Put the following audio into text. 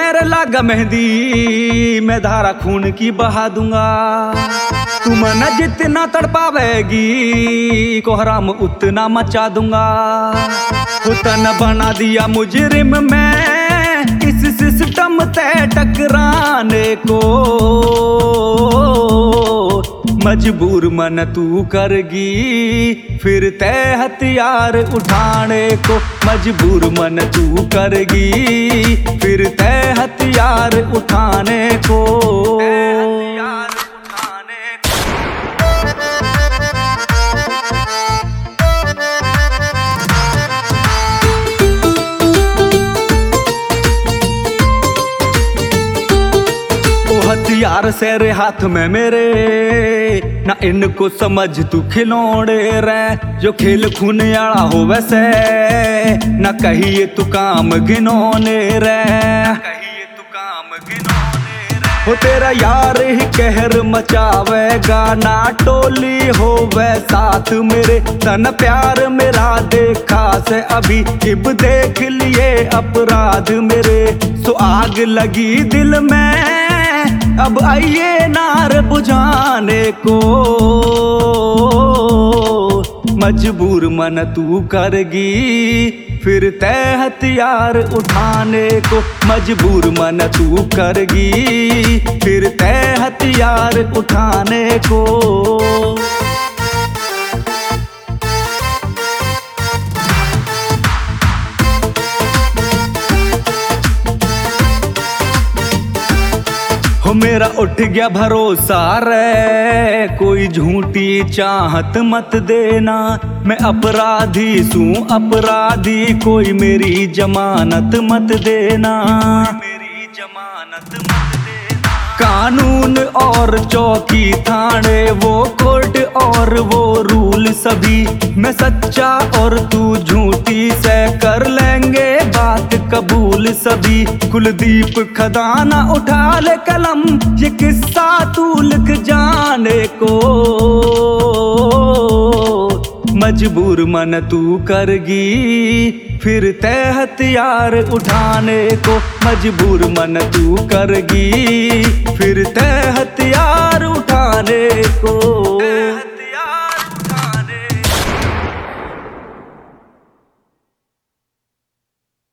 मेरे लागा मेहंदी मैं धारा खून की बहा दूंगा। तुम न जितना तड़पावेगी कोहराम उतना मचा दूंगा। उतना बना दिया मुजरिम मैं इस सिस्टम से टकराने को। मजबूर मन तू करगी फिर तय हथियार उठाने को। मजबूर मन तू करगी फिर तय हथियार उठाने को। हथियार सेरे हाथ में मेरे ना इनको समझ तू खिलौड़े रे। जो खेल खून आड़ा हो वैसे ना कहिए तू काम घिनौने रे। हो तेरा यार ही कहर मचावेगा ना टोली हो वै साथ मेरे। तन प्यार मेरा देखा से अभी इब देख लिए अपराध मेरे। सो आग लगी दिल में अब आइए नार बुझाने को। मजबूर मन तू करगी फिर तय हथियार उठाने को। मजबूर मन तू करगी फिर तय हथियार उठाने को। हो मेरा उठ गया भरोसा रे कोई झूठी चाहत मत देना। मैं अपराधी सू अपराधी कोई मेरी जमानत मत देना। मेरी जमानत मत देना। कानून और चौकी थाने वो कोर्ट और वो रूल सभी। मैं सच्चा और तू झूठी से कर लेंगे बात कबूल सभी। कुलदीप खदाना उठा ले कलम ये किस्सा तू लिख जाने को। मजबूर मन तू करगी फिर तय हथियार उठाने को। मजबूर मन तू करगी फिर तय हथियार उठाने को।